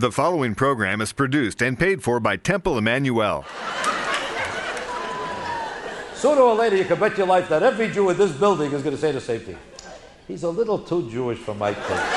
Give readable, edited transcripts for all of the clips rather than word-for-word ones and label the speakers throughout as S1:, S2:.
S1: The following program is produced and paid for by Temple Emmanuel.
S2: Sooner or later, you can bet your life that every Jew in this building is going to say the same thing. He's a little too Jewish for my taste.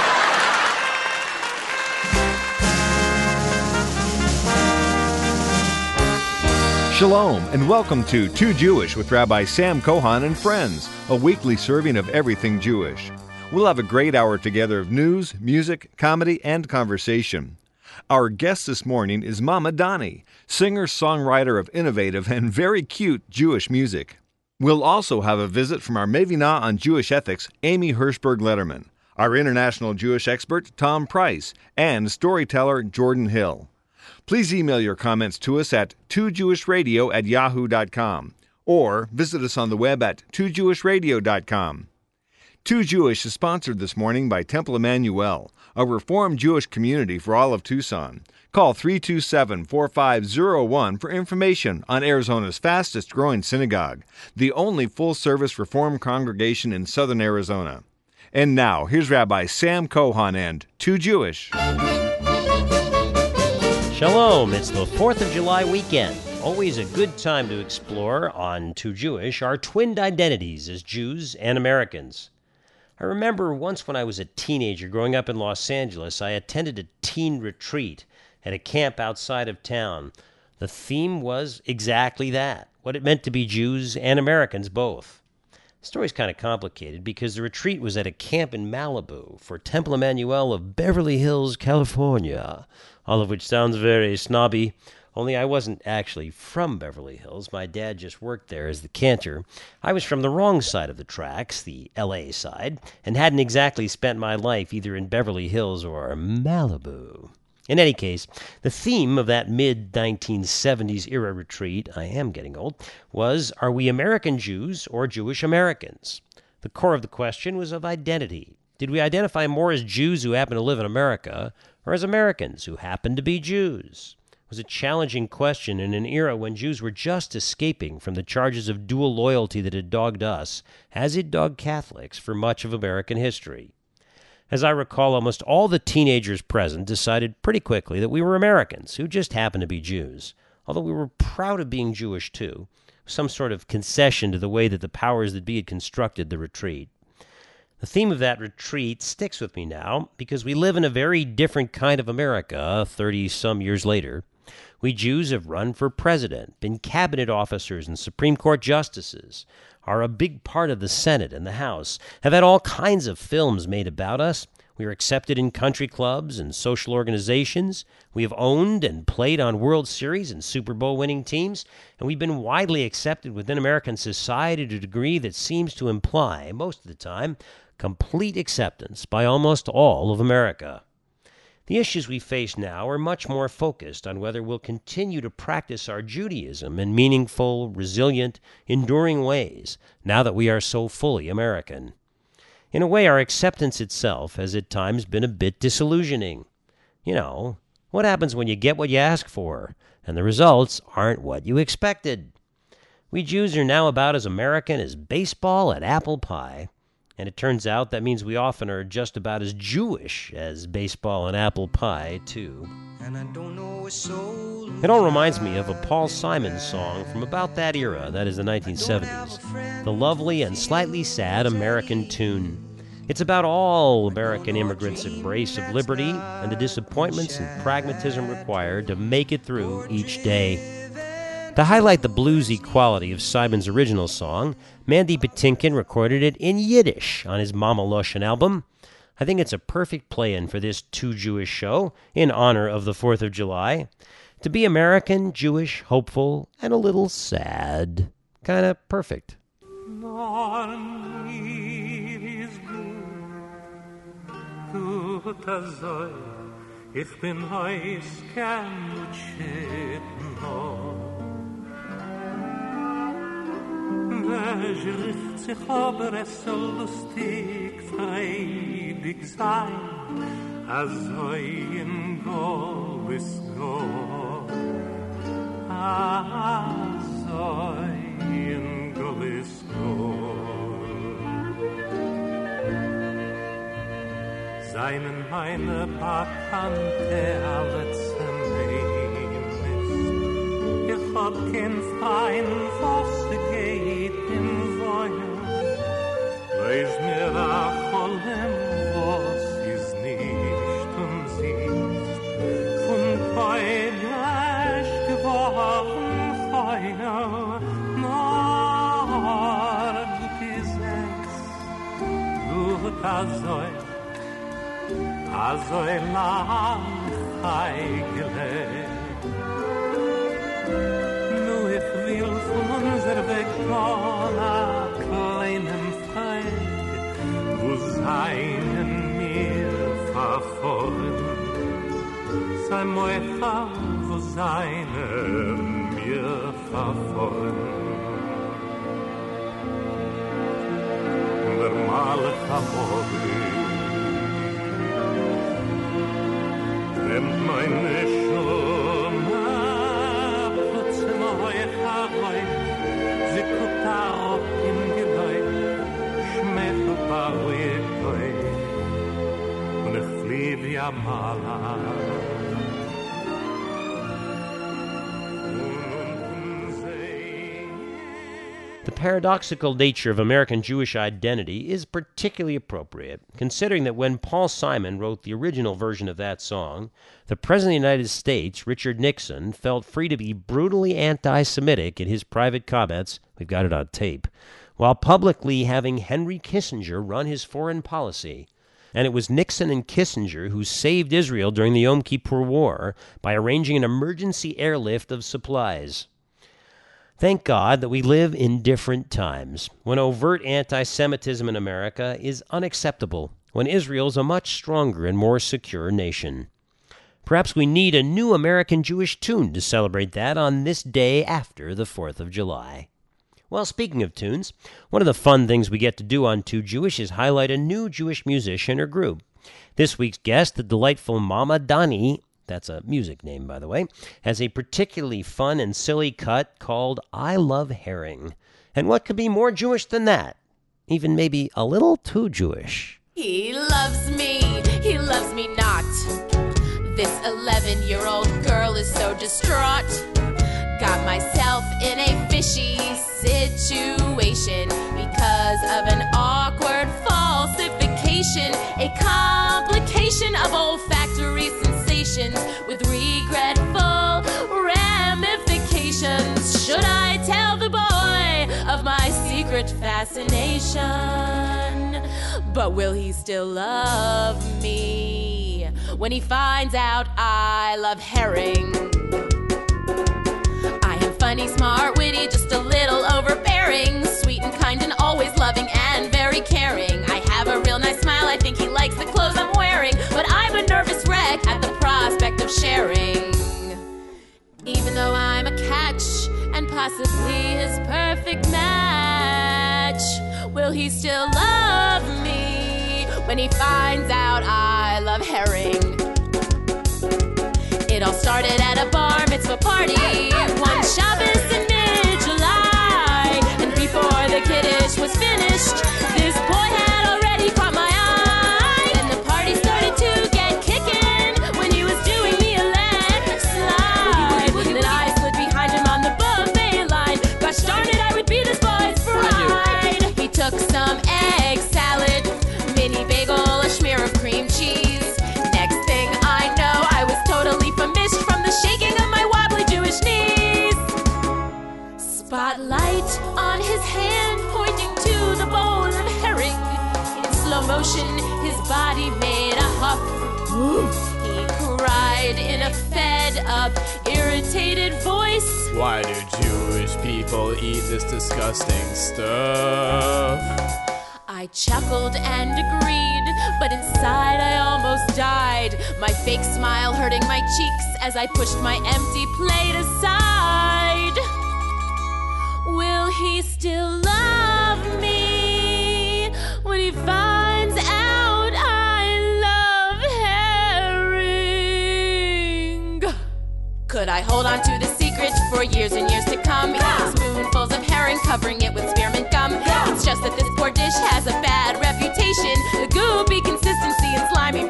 S1: Shalom, and welcome to Too Jewish with Rabbi Sam Kohan and Friends, a weekly serving of everything Jewish. We'll have a great hour together of news, music, comedy, and conversation. Our guest this morning is Mama Donnie, singer-songwriter of innovative and very cute Jewish music. We'll also have a visit from our Mevinah on Jewish ethics, Amy Hirschberg-Letterman, our international Jewish expert, Tom Price, and storyteller Jordan Hill. Please email your comments to us at toojewishradio@yahoo.com or visit us on the web at toojewishradio.com. Too Jewish is sponsored this morning by Temple Emmanuel, a Reformed Jewish community for all of Tucson. Call 327-4501 for information on Arizona's fastest-growing synagogue, the only full-service Reformed congregation in southern Arizona. And now, here's Rabbi Sam Kohan and Too Jewish.
S3: Shalom, it's the 4th of July weekend. Always a good time to explore on Too Jewish our twinned identities as Jews and Americans. I remember once when I was a teenager growing up in Los Angeles, I attended a teen retreat at a camp outside of town. The theme was exactly that, what it meant to be Jews and Americans both. The story's kind of complicated because the retreat was at a camp in Malibu for Temple Emmanuel of Beverly Hills, California, all of which sounds very snobby, only I wasn't actually from Beverly Hills. My dad just worked there as the cantor. I was from the wrong side of the tracks, the L.A. side, and hadn't exactly spent my life either in Beverly Hills or Malibu. In any case, the theme of that mid-1970s era retreat, I am getting old, was, are we American Jews or Jewish Americans? The core of the question was of identity. Did we identify more as Jews who happen to live in America, or as Americans who happen to be Jews? It was a challenging question in an era when Jews were just escaping from the charges of dual loyalty that had dogged us, as it dogged Catholics, for much of American history. As I recall, almost all the teenagers present decided pretty quickly that we were Americans who just happened to be Jews, although we were proud of being Jewish too, some sort of concession to the way that the powers that be had constructed the retreat. The theme of that retreat sticks with me now because we live in a very different kind of America 30-some years later. We Jews have run for president, been cabinet officers and Supreme Court justices, are a big part of the Senate and the House, have had all kinds of films made about us. We are accepted in country clubs and social organizations. We have owned and played on World Series and Super Bowl winning teams, and we've been widely accepted within American society to a degree that seems to imply, most of the time, complete acceptance by almost all of America. The issues we face now are much more focused on whether we'll continue to practice our Judaism in meaningful, resilient, enduring ways now that we are so fully American. In a way, our acceptance itself has at times been a bit disillusioning. You know, what happens when you get what you ask for, and the results aren't what you expected? We Jews are now about as American as baseball and apple pie. And it turns out that means we often are just about as Jewish as baseball and apple pie, too. It all reminds me of a Paul Simon song from about that era, that is the 1970s. The lovely and slightly sad American tune. It's about all American immigrants' embrace of liberty and the disappointments and pragmatism required to make it through each day. To highlight the bluesy quality of Simon's original song, Mandy Patinkin recorded it in Yiddish on his Mama Loshen album. I think it's a perfect play-in for this Too Jewish show in honor of the 4th of July. To be American, Jewish, hopeful, and a little sad. Kind of perfect.
S4: Ich bin heiß gern und shit Wer riecht sich aber es soll lustig freidig sein as in Golis go as in Golis go Seinen meine Bakante alles Nehmes. Ich hab kein Freien, was geht im Feuer. Weiß mir Acholem, was ist nicht siehst. Von Beidlasch geworden Feuer, nur die Sechs. Azoi lang heigle. Nu ich will von unser Weg schon a kleinem Freig, wo seinen mir verfolgen. Sei Moecha, wo seinen mir verfolgen. Der Malcha Mobi nimmt meine Schumme, plötzlich Moecha Roi, sie guckt auf im Geläut, schmeckt auf Barriere, und ich flieh wie am Maler.
S3: The paradoxical nature of American Jewish identity is particularly appropriate, considering that when Paul Simon wrote the original version of that song, the President of the United States, Richard Nixon, felt free to be brutally anti-Semitic in his private comments, we've got it on tape, while publicly having Henry Kissinger run his foreign policy. And it was Nixon and Kissinger who saved Israel during the Yom Kippur War by arranging an emergency airlift of supplies. Thank God that we live in different times, when overt anti-Semitism in America is unacceptable, when Israel's a much stronger and more secure nation. Perhaps we need a new American Jewish tune to celebrate that on this day after the 4th of July. Well, speaking of tunes, one of the fun things we get to do on Too Jewish is highlight a new Jewish musician or group. This week's guest, the delightful Mama Dani, that's a music name, by the way, has a particularly fun and silly cut called I Love Herring. And what could be more Jewish than that? Even maybe a little too Jewish.
S5: He loves me not. This 11-year-old girl is so distraught. Got myself in a fishy situation because of an awkward falsification, a complication of olfactory sensations with regretful ramifications. Should I tell the boy of my secret fascination? But will he still love me when he finds out I love herring? Funny, smart, witty, just a little overbearing, sweet and kind and always loving and very caring. I have a real nice smile, I think he likes the clothes I'm wearing, but I'm a nervous wreck at the prospect of sharing. Even though I'm a catch and possibly his perfect match, will he still love me when he finds out I love herring? It all started at a bar mitzvah party, one Shabbos in mid-July. And before the kiddush was finished, this boy had already caught my eye. And the party started to get kicking when he was doing the electric slide. Then I slid behind him on the buffet line. Gosh darn it, I would be this boy's bride. He took some egg salad, mini bagel, a smear of cream cheese. Next thing I know, I was totally famished from the shaking of my wobbly Jewish knees. Spotlight on his hand pointing to the bowl of herring. In slow motion, his body made a huff. He cried in a fed-up, irritated voice.
S6: Why do Jewish people eat this disgusting stuff?
S5: I chuckled and agreed, but inside I almost died. My fake smile hurting my cheeks as I pushed my empty plate aside. Will he still love me when he finds out I love herring? Could I hold on to the secret for years and years to come? Eating spoonfuls of herring, covering it with spearmint gum. It's just that this poor dish has a bad reputation. The goopy consistency and slimy presentation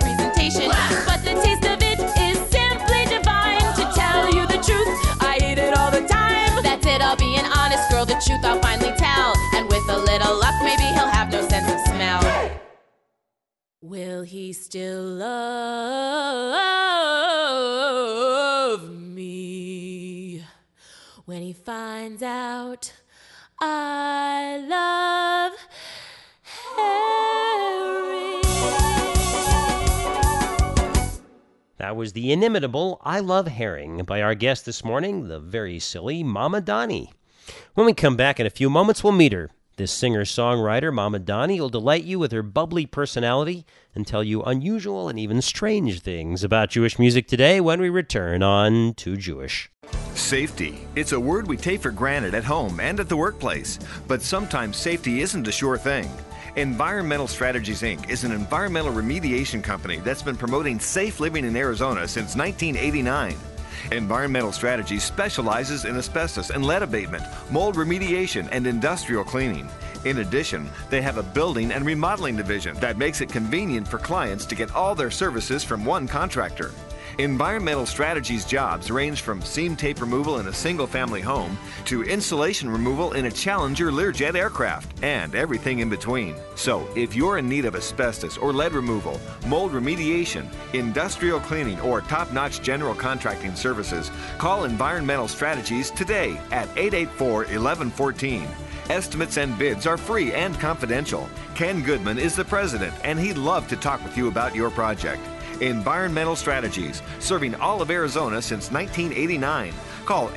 S5: sensation. But the taste of it is simply divine. To tell you the truth, I eat it all the time. That's it, I'll be an honest girl. The truth I'll finally tell. And with a little luck, maybe he'll have no sense of smell. Will he still love me when he finds out I love Harry?
S3: That was the inimitable I Love Herring by our guest this morning, the very silly Mama Donnie. When we come back in a few moments, we'll meet her. This singer-songwriter, Mama Donnie, will delight you with her bubbly personality and tell you unusual and even strange things about Jewish music today when we return on Too Jewish.
S1: Safety. It's a word we take for granted at home and at the workplace, but sometimes safety isn't a sure thing. Environmental Strategies, Inc. is an environmental remediation company that's been promoting safe living in Arizona since 1989. Environmental Strategies specializes in asbestos and lead abatement, mold remediation, and industrial cleaning. In addition, they have a building and remodeling division that makes it convenient for clients to get all their services from one contractor. Environmental Strategies jobs range from seam tape removal in a single-family home to insulation removal in a Challenger Learjet aircraft and everything in between. So, if you're in need of asbestos or lead removal, mold remediation, industrial cleaning, or top-notch general contracting services, call Environmental Strategies today at 884-1114. Estimates and bids are free and confidential. Ken Goodman is the president, and he'd love to talk with you about your project. Environmental Strategies, serving all of Arizona since 1989. Call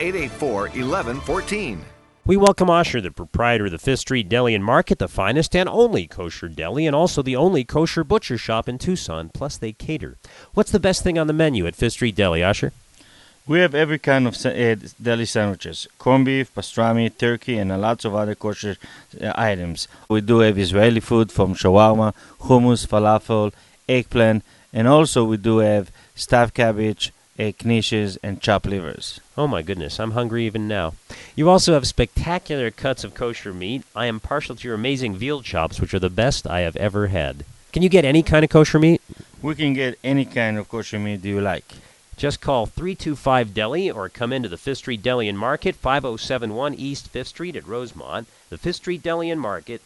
S1: 884-1114.
S3: We welcome Asher, the proprietor of the Fifth Street Deli and Market, the finest and only kosher deli, and also the only kosher butcher shop in Tucson, plus they cater. What's the best thing on the menu at Fifth Street Deli, Asher?
S7: We have every kind of deli sandwiches, corned beef, pastrami, turkey, and lots of other kosher items. We do have Israeli food from shawarma, hummus, falafel, eggplant, and also we do have stuffed cabbage, knishes, and chopped livers.
S3: Oh my goodness, I'm hungry even now. You also have spectacular cuts of kosher meat. I am partial to your amazing veal chops, which are the best I have ever had. Can you get any kind of kosher meat?
S7: We can get any kind of kosher meat you like.
S3: Just call 325-DELI or come into the Fifth Street Deli and Market, 5071 East 5th Street at Rosemont. The Fifth Street Deli and Market,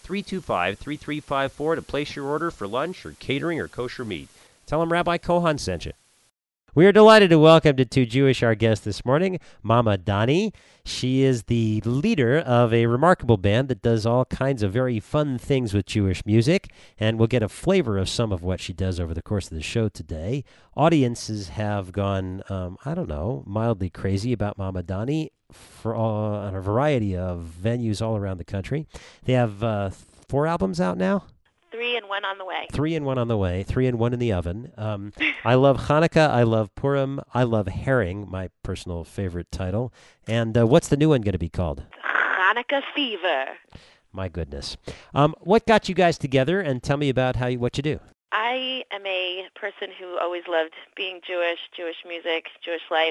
S3: 325-3354 to place your order for lunch or catering or kosher meat. Tell them Rabbi Kohan sent you. We are delighted to welcome to Too Jewish our guest this morning, Mama Donnie. She is the leader of a remarkable band that does all kinds of very fun things with Jewish music, and we'll get a flavor of some of what she does over the course of the show today. Audiences have gone, mildly crazy about Mama Donnie on a variety of venues all around the country. They have 4 albums out now.
S8: 3 and 1 on the way.
S3: 3 and 1 on the way. 3 and 1 in the oven. I love Hanukkah. I love Purim. I love Herring, my personal favorite title. And what's the new one going to be called?
S8: Hanukkah Fever.
S3: My goodness. What got you guys together? And tell me about what you do.
S8: I am a person who always loved being Jewish, Jewish music, Jewish life.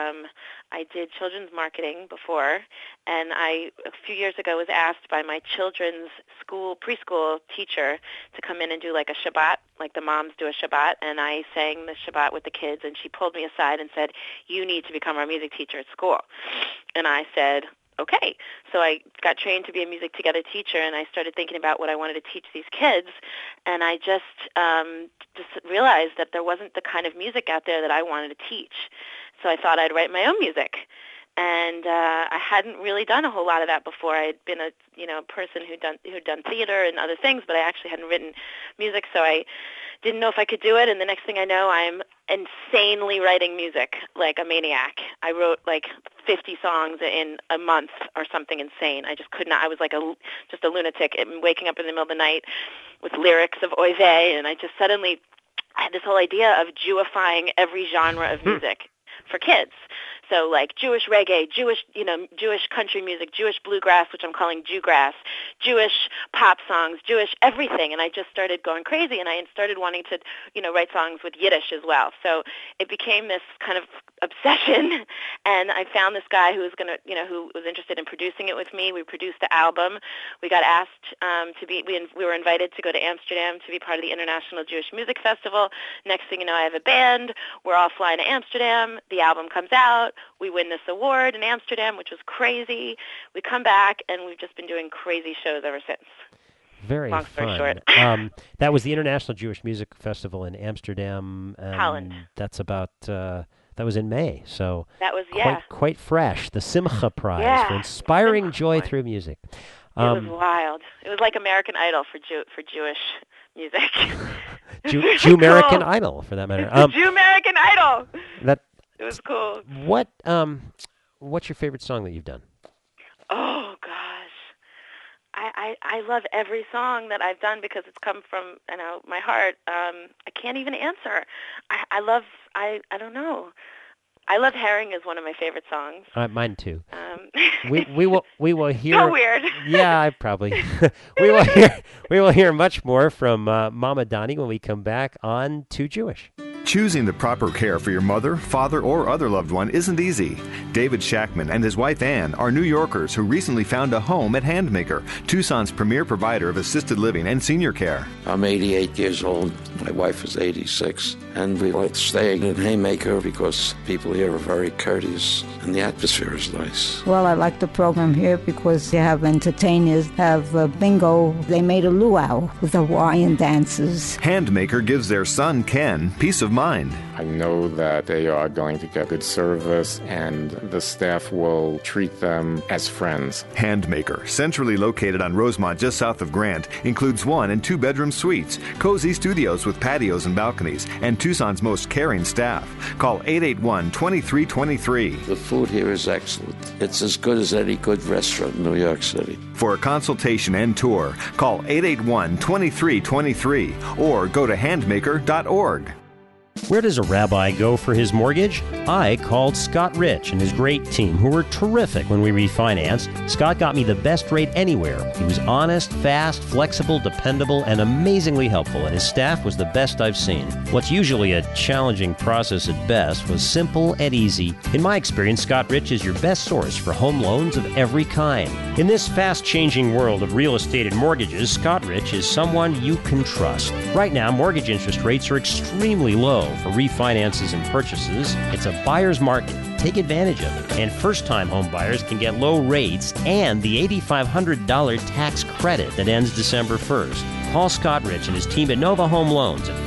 S8: I did children's marketing before, and a few years ago was asked by my children's preschool teacher to come in and do like a Shabbat, like the moms do a Shabbat, and I sang the Shabbat with the kids, and she pulled me aside and said, "You need to become our music teacher at school." And I said, okay. So I got trained to be a Music Together teacher, and I started thinking about what I wanted to teach these kids, and I just realized that there wasn't the kind of music out there that I wanted to teach. So I thought I'd write my own music. And I hadn't really done a whole lot of that before. I had been a person who'd done theater and other things, but I actually hadn't written music, so I didn't know if I could do it. And the next thing I know, I'm insanely writing music like a maniac. I wrote like 50 songs in a month or something insane. I just could not. I was like just a lunatic, waking up in the middle of the night with lyrics of Oy vey, and I just suddenly I had this whole idea of Jewifying every genre of music for kids. So like Jewish reggae, Jewish country music, Jewish bluegrass, which I'm calling Jewgrass, Jewish pop songs, Jewish everything. And I just started going crazy, and I started wanting to, write songs with Yiddish as well. So it became this kind of obsession, and I found this guy who was who was interested in producing it with me. We produced the album. We got asked we were invited to go to Amsterdam to be part of the International Jewish Music Festival. Next thing you know, I have a band. We're all flying to Amsterdam. The album comes out. We win this award in Amsterdam, which was crazy. We come back, and we've just been doing crazy shows ever since.
S3: Very
S8: Long story
S3: fun.
S8: short.
S3: That was the International Jewish Music Festival in Amsterdam.
S8: Holland.
S3: That's about... that was in May, so
S8: that was
S3: quite fresh. The Simcha Prize for inspiring joy through music.
S8: It was wild. It was like American Idol for Jewish music.
S3: Jew-American Idol, for that matter.
S8: Jew-American Idol. It was cool.
S3: What's your favorite song that you've done?
S8: Oh gosh, I love every song that I've done because it's come from my heart. I can't even answer. I don't know. I Love Herring is one of my favorite songs.
S3: Mine too. We will hear.
S8: So weird.
S3: Yeah, I probably. we will hear much more from Mama Donnie when we come back on Too Jewish.
S1: Choosing the proper care for your mother, father, or other loved one isn't easy. David Shackman and his wife Ann are New Yorkers who recently found a home at Handmaker, Tucson's premier provider of assisted living and senior care.
S9: I'm 88 years old. My wife is 86. And we like staying in Handmaker because people here are very courteous and the atmosphere is nice.
S10: Well, I like the program here because they have entertainers, have bingo. They made a luau with Hawaiian dances.
S1: Handmaker gives their son, Ken, peace of mind.
S11: I know that they are going to get good service and the staff will treat them as friends.
S1: Handmaker, centrally located on Rosemont just south of Grant, includes 1- and 2-bedroom suites, cozy studios with patios and balconies, and Tucson's most caring staff. Call 881-2323.
S9: The food here is excellent. It's as good as any good restaurant in New York City.
S1: For a consultation and tour, call 881-2323 or go to handmaker.org.
S3: Where does a rabbi go for his mortgage? I called Scott Rich and his great team, who were terrific when we refinanced. Scott got me the best rate anywhere. He was honest, fast, flexible, dependable, and amazingly helpful, and his staff was the best I've seen. What's usually a challenging process at best was simple and easy. In my experience, Scott Rich is your best source for home loans of every kind. In this fast-changing world of real estate and mortgages, Scott Rich is someone you can trust. Right now, mortgage interest rates are extremely low for refinances and purchases. It's a buyer's market. Take advantage of it. And first-time home buyers can get low rates and the $8,500 tax credit that ends December 1st. Call Scott Rich and his team at Nova Home Loans at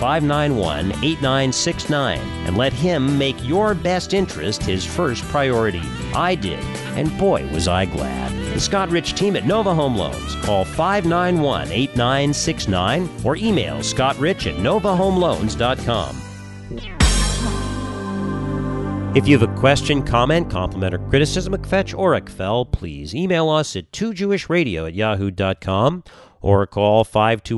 S3: 591-8969 and let him make your best interest his first priority. I did, and boy, was I glad. The Scott Rich team at Nova Home Loans. Call 591-8969 or email scottrich@novahomeloans.com. If you have a question, comment, compliment, or criticism of Kvetch or Kvel, please email us at twojewishradio@yahoo.com or call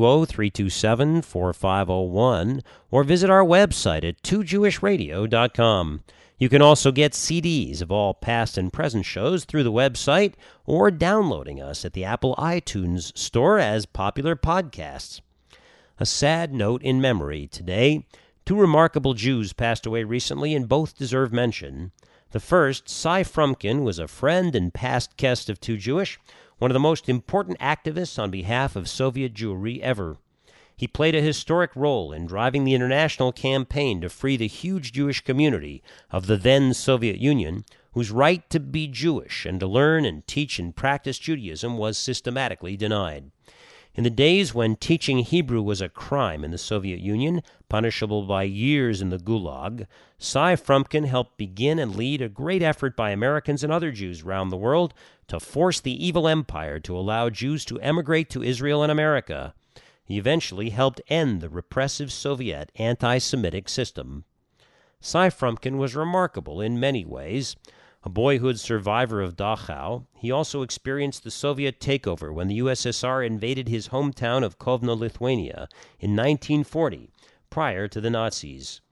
S3: 520-327-4501 or visit our website at twojewishradio.com. You can also get CDs of all past and present shows through the website or downloading us at the Apple iTunes Store as popular podcasts. A sad note in memory today. 2 remarkable Jews passed away recently, and both deserve mention. The first, Cy Frumkin, was a friend and past guest of Too Jewish, one of the most important activists on behalf of Soviet Jewry ever. He played a historic role in driving the international campaign to free the huge Jewish community of the then Soviet Union, whose right to be Jewish and to learn and teach and practice Judaism was systematically denied. In the days when teaching Hebrew was a crime in the Soviet Union, punishable by years in the Gulag, Cy Frumkin helped begin and lead a great effort by Americans and other Jews around the world to force the evil empire to allow Jews to emigrate to Israel and America. He eventually helped end the repressive Soviet anti-Semitic system. Cy Frumkin was remarkable in many ways. A boyhood survivor of Dachau, he also experienced the Soviet takeover when the USSR invaded his hometown of Kovno, Lithuania, in 1940, prior to the Nazis.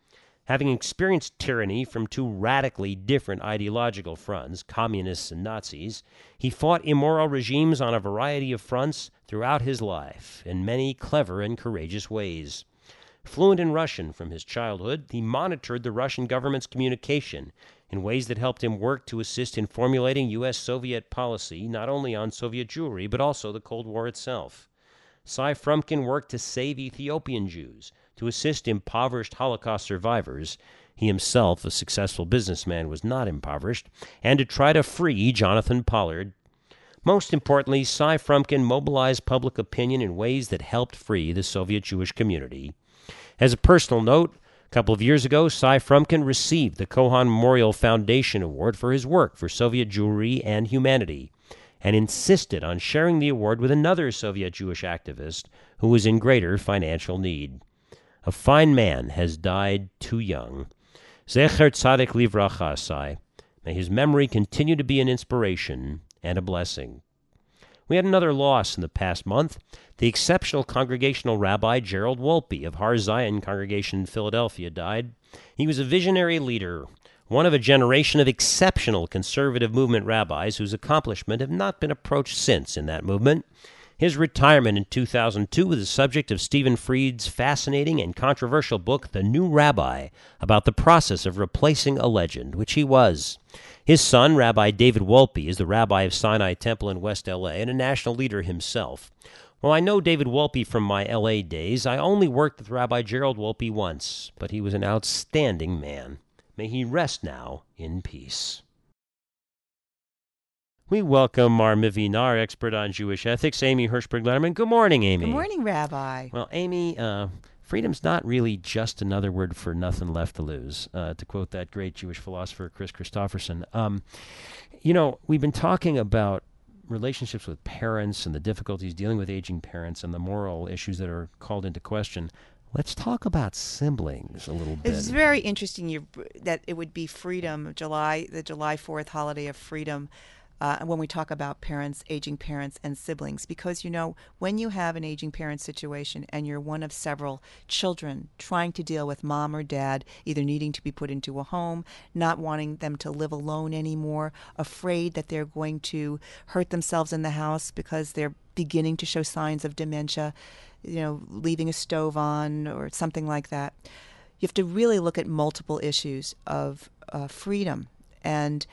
S3: Having experienced tyranny from two radically different ideological fronts, communists and Nazis, he fought immoral regimes on a variety of fronts throughout his life, in many clever and courageous ways. Fluent in Russian from his childhood, he monitored the Russian government's communication in ways that helped him work to assist in formulating U.S.-Soviet policy, not only on Soviet Jewry, but also the Cold War itself. Cy Frumkin worked to save Ethiopian Jews, to assist impoverished Holocaust survivors. He himself, a successful businessman, was not impoverished, and to try to free Jonathan Pollard. Most importantly, Cy Frumkin mobilized public opinion in ways that helped free the Soviet Jewish community. As a personal note, a couple of years ago, Cy Frumkin received the Cohan Memorial Foundation Award for his work for Soviet Jewry and humanity, and insisted on sharing the award with another Soviet Jewish activist who was in greater financial need. A fine man has died too young. Zecher Tzadik Livracha, Cy. May his memory continue to be an inspiration and a blessing. We had another loss in the past month. The exceptional Congregational Rabbi Gerald Wolpe of Har Zion Congregation in Philadelphia died. He was a visionary leader, one of a generation of exceptional conservative movement rabbis whose accomplishments have not been approached since in that movement. His retirement in 2002 was the subject of Stephen Fried's fascinating and controversial book, The New Rabbi, about the process of replacing a legend, which he was. His son, Rabbi David Wolpe, is the rabbi of Sinai Temple in West L.A. and a national leader himself. While I know David Wolpe from my L.A. days, I only worked with Rabbi Gerald Wolpe once, but he was an outstanding man. May he rest now in peace. We welcome our Mivinar expert on Jewish ethics, Amy Hirschberg-Letterman. Good morning, Amy.
S12: Good morning, Rabbi.
S3: Well, Amy, freedom's not really just another word for nothing left to lose, to quote that great Jewish philosopher, Chris Christopherson. We've been talking about relationships with parents and the difficulties dealing with aging parents and the moral issues that are called into question. Let's talk about siblings a little bit.
S12: It's very interesting that it would be freedom, the July 4th holiday of freedom, when we talk about parents, aging parents, and siblings. Because, when you have an aging parent situation and you're one of several children trying to deal with mom or dad, either needing to be put into a home, not wanting them to live alone anymore, afraid that they're going to hurt themselves in the house because they're beginning to show signs of dementia, leaving a stove on or something like that. You have to really look at multiple issues of freedom and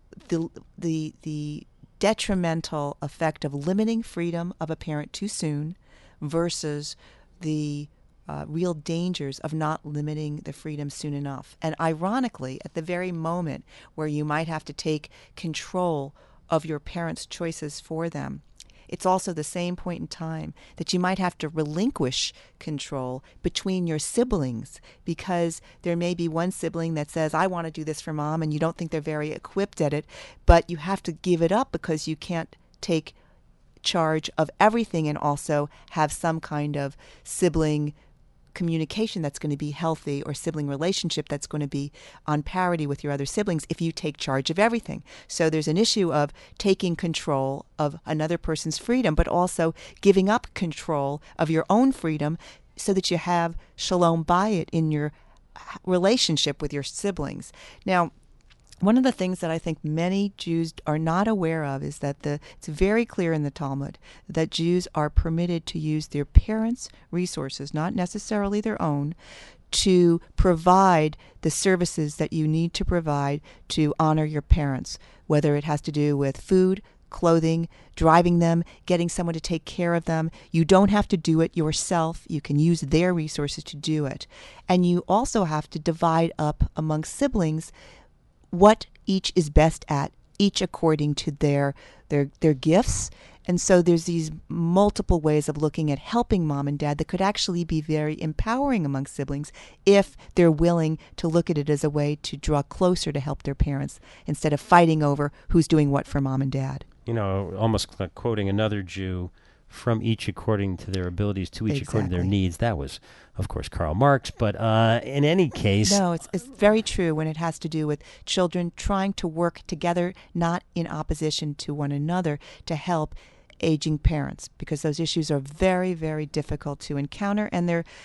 S12: the detrimental effect of limiting freedom of a parent too soon versus the real dangers of not limiting the freedom soon enough. And ironically, at the very moment where you might have to take control of your parents' choices for them, it's also the same point in time that you might have to relinquish control between your siblings, because there may be one sibling that says, I want to do this for mom, and you don't think they're very equipped at it, but you have to give it up because you can't take charge of everything and also have some kind of sibling communication that's going to be healthy, or sibling relationship that's going to be on parity with your other siblings if you take charge of everything. So there's an issue of taking control of another person's freedom, but also giving up control of your own freedom so that you have shalom bayit in your relationship with your siblings. Now, one of the things that I think many Jews are not aware of is that it's very clear in the Talmud that Jews are permitted to use their parents' resources, not necessarily their own, to provide the services that you need to provide to honor your parents, whether it has to do with food, clothing, driving them, getting someone to take care of them. You don't have to do it yourself. You can use their resources to do it. And you also have to divide up among siblings what each is best at, each according to their gifts. And so there's these multiple ways of looking at helping mom and dad that could actually be very empowering among siblings if they're willing to look at it as a way to draw closer to help their parents instead of fighting over who's doing what for mom and dad.
S3: Almost like quoting another Jew, from each according to their abilities, to each according to their needs. That was, of course, Karl Marx. But in any case...
S12: No, it's very true when it has to do with children trying to work together, not in opposition to one another, to help aging parents, because those issues are very, very difficult to encounter, and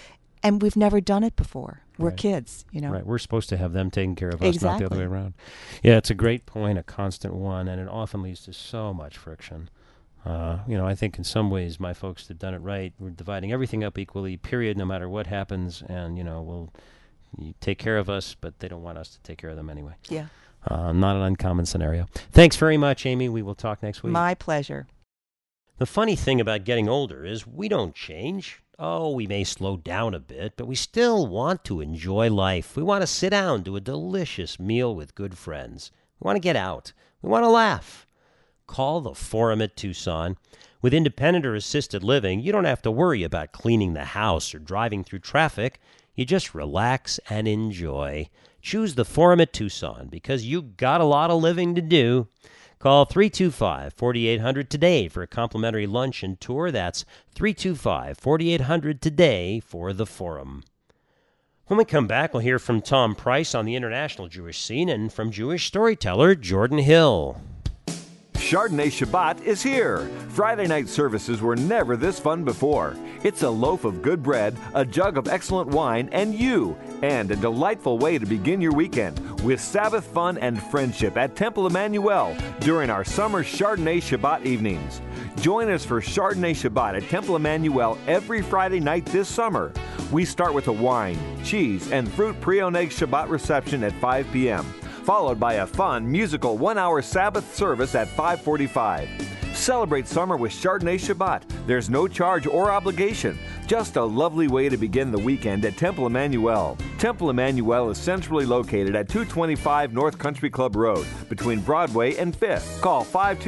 S12: And we've never done it before. We're
S3: Right.
S12: kids,
S3: Right. We're supposed to have them taking care of us, not the other
S12: Exactly.
S3: way around. Yeah, it's a great point, a constant one, and it often leads to so much friction. I think in some ways my folks have done it right. We're dividing everything up equally, period, no matter what happens, and, you take care of us, but they don't want us to take care of them anyway.
S12: Yeah.
S3: Not an uncommon scenario. Thanks very much, Amy. We will talk next week.
S12: My pleasure.
S3: The funny thing about getting older is we don't change. Oh, we may slow down a bit, but we still want to enjoy life. We want to sit down, do a delicious meal with good friends. We want to get out. We want to laugh. Call the Forum at Tucson. With independent or assisted living, you don't have to worry about cleaning the house or driving through traffic. You just relax and enjoy. Choose the Forum at Tucson because you got a lot of living to do. Call 325-4800 today for a complimentary lunch and tour. That's 325-4800 today for the Forum. When we come back, we'll hear from Tom Price on the international Jewish scene and from Jewish storyteller Jordan Hill.
S1: Chardonnay Shabbat is here. Friday night services were never this fun before. It's a loaf of good bread, a jug of excellent wine, and a delightful way to begin your weekend with Sabbath fun and friendship at Temple Emmanuel during our summer Chardonnay Shabbat evenings. Join us for Chardonnay Shabbat at Temple Emmanuel every Friday night this summer. We start with a wine, cheese, and fruit pre-oneg Shabbat reception at 5 p.m., followed by a fun, musical 1-hour Sabbath service at 5:45. Celebrate summer with Chardonnay Shabbat. There's no charge or obligation. Just a lovely way to begin the weekend at Temple Emmanuel. Temple Emmanuel is centrally located at 225 North Country Club Road, between Broadway and 5th. Call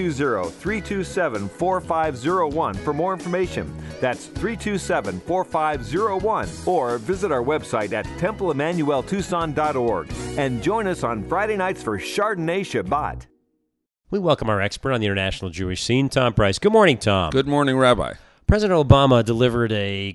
S1: 520-327-4501 for more information. That's 327-4501. Or visit our website at templeemmanueltucson.org and join us on Friday nights for Chardonnay Shabbat.
S3: We welcome our expert on the international Jewish scene, Tom Price. Good morning, Tom.
S13: Good morning, Rabbi.
S3: President Obama delivered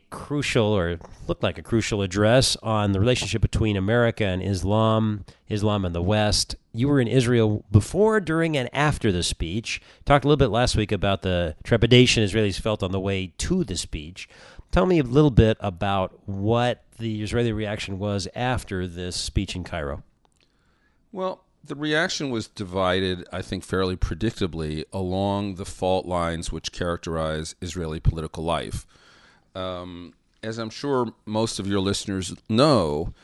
S3: looked like a crucial address on the relationship between America and Islam and the West. You were in Israel before, during, and after the speech. Talked a little bit last week about the trepidation Israelis felt on the way to the speech. Tell me a little bit about what the Israeli reaction was after this speech in Cairo.
S13: Well, the reaction was divided, I think, fairly predictably along the fault lines which characterize Israeli political life. As I'm sure most of your listeners know,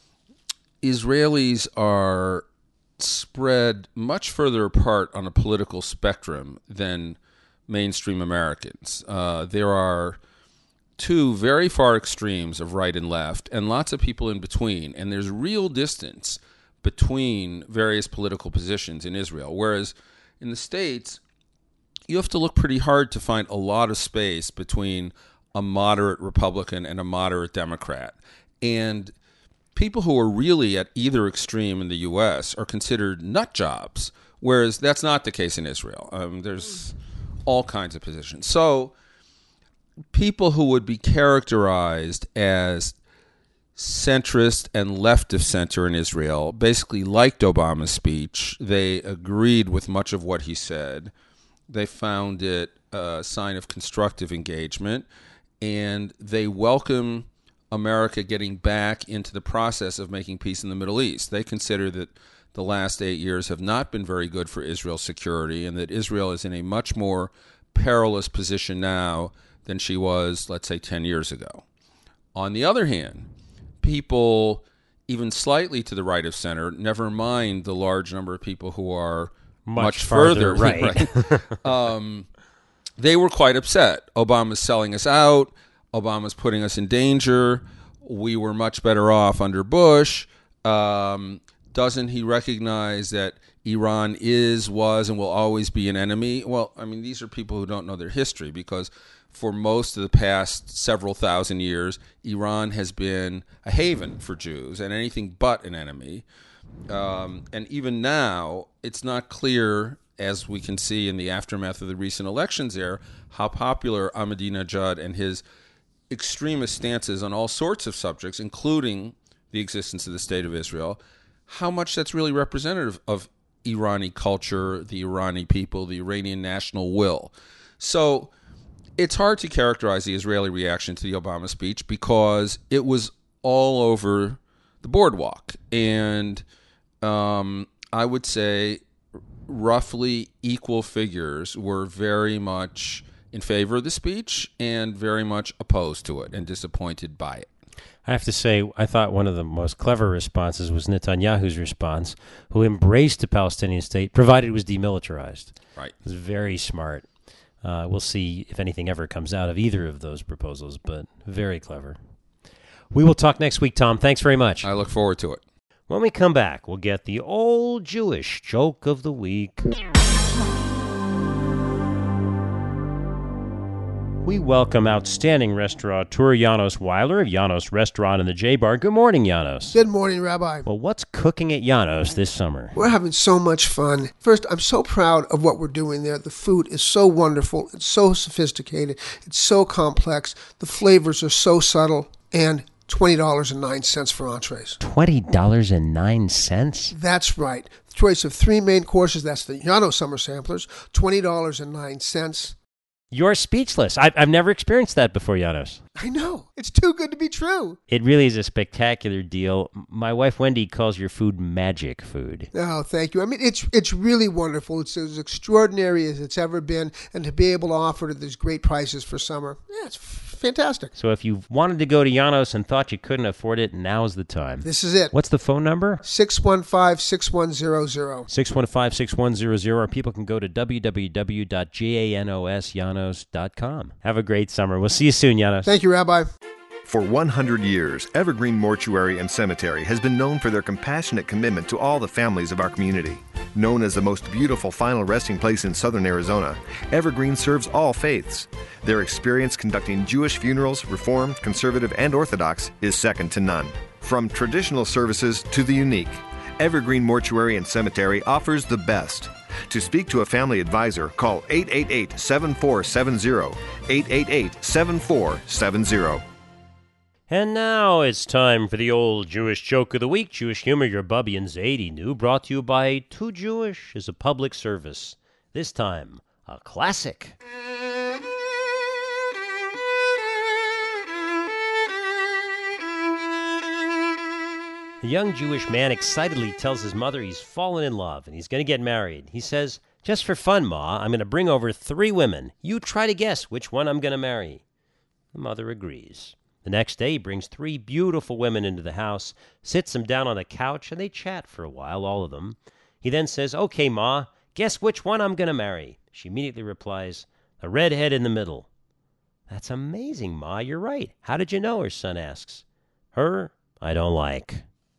S13: Israelis are spread much further apart on a political spectrum than mainstream Americans. There are two very far extremes of right and left, and lots of people in between, and there's real distance between various political positions in Israel, whereas in the States, you have to look pretty hard to find a lot of space between a moderate Republican and a moderate Democrat. And people who are really at either extreme in the U.S. are considered nut jobs, whereas that's not the case in Israel. There's all kinds of positions. So people who would be characterized as centrist and left of center in Israel basically liked Obama's speech. They agreed with much of what he said. They found it a sign of constructive engagement, and they welcome America getting back into the process of making peace in the Middle East. They consider that the last 8 years have not been very good for Israel's security, and that Israel is in a much more perilous position now than she was, let's say, 10 years ago. On the other hand, people even slightly to the right of center, never mind the large number of people who are much further right. They were quite upset. Obama's selling us out. Obama's putting us in danger. We were much better off under Bush. Doesn't he recognize that Iran was, and will always be an enemy? Well, I mean, these are people who don't know their history, because for most of the past several thousand years, Iran has been a haven for Jews and anything but an enemy. And even now, it's not clear, as we can see in the aftermath of the recent elections there, how popular Ahmadinejad and his extremist stances on all sorts of subjects, including the existence of the State of Israel, how much that's really representative of Irani culture, the Irani people, the Iranian national will. So It's hard to characterize the Israeli reaction to the Obama speech because it was all over the boardwalk. And I would say roughly equal figures were very much in favor of the speech and very much opposed to it and disappointed by it.
S3: I have to say, I thought one of the most clever responses was Netanyahu's response, who embraced the Palestinian state, provided it was demilitarized.
S13: Right.
S3: It was very smart. We'll see if anything ever comes out of either of those proposals, but very clever. We will talk next week, Tom. Thanks very much.
S13: I look forward to it.
S3: When we come back, we'll get the old Jewish joke of the week. We welcome outstanding restaurateur Janos Weiler of Janos Restaurant in the J-Bar. Good morning, Janos.
S14: Good morning, Rabbi.
S3: Well, what's cooking at Janos this summer?
S14: We're having so much fun. First, I'm so proud of what we're doing there. The food is so wonderful. It's so sophisticated. It's so complex. The flavors are so subtle. And $20.09 for entrees.
S3: $20.09?
S14: That's right. The choice of 3 main courses. That's the Janos Summer Samplers. $20.09.
S3: You're speechless. I've never experienced that before, Janos.
S14: I know. It's too good to be true.
S3: It really is a spectacular deal. My wife, Wendy, calls your food magic food.
S14: Oh, thank you. I mean, it's really wonderful. It's as extraordinary as it's ever been. And to be able to offer it at these great prices for summer, it's fantastic.
S3: So if you wanted to go to Janos and thought you couldn't afford it, now's the time.
S14: This is it.
S3: What's the phone number?
S14: 615-6100.
S3: 615-6100, or people can go to www.janosjanos.com. Have a great summer. We'll see you soon, Janos.
S14: Thank you, Rabbi.
S1: For 100 years, Evergreen Mortuary and Cemetery has been known for their compassionate commitment to all the families of our community. Known as the most beautiful final resting place in southern Arizona, Evergreen serves all faiths. Their experience conducting Jewish funerals, Reformed, Conservative, and Orthodox is second to none. From traditional services to the unique, Evergreen Mortuary and Cemetery offers the best. To speak to a family advisor, call 888-7470, 888-7470.
S3: And now it's time for the old Jewish joke of the week. Jewish humor, your Bubby and Zadie knew, brought to you by Too Jewish as a public service. This time, a classic. A young Jewish man excitedly tells his mother he's fallen in love and he's going to get married. He says, "Just for fun, Ma, I'm going to bring over 3 women. You try to guess which one I'm going to marry." The mother agrees. The next day, he brings 3 beautiful women into the house, sits them down on a couch, and they chat for a while, all of them. He then says, "Okay, Ma, guess which one I'm going to marry." She immediately replies, "The redhead in the middle." "That's amazing, Ma, you're right. How did you know?" her son asks. "Her, I don't like."